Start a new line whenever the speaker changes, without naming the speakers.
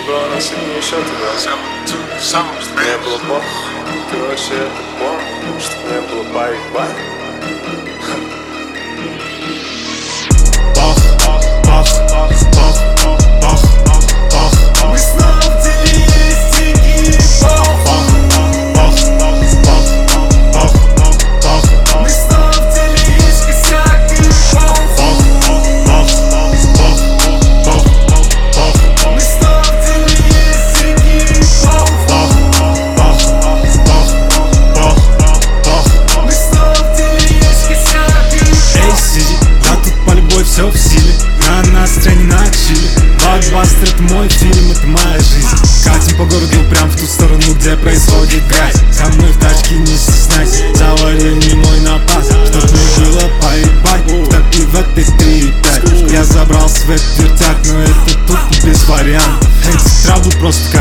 было на сильнее счеты, да? Мне было плохо, короче, это помню, что мне было бай-бай.
Мы снова в деле, есть деньги и мы снова в деле, есть косяк и мы снова в деле, есть деньги и мы снова в деле, есть косяк и
Эй, Сиди, да тут по любой все в силе. На настроение на чили. Блокбастер — это мой фильм, это моя жизнь. Катим по городу прям в ту сторону, где происходит грязь. Со мной в тачке не стесняйся, заварил не мой напас, чтоб мне было поебать. Так и в этой 3,5 я забрал свой вертяк, но это тут без вариантов. Эти травы просто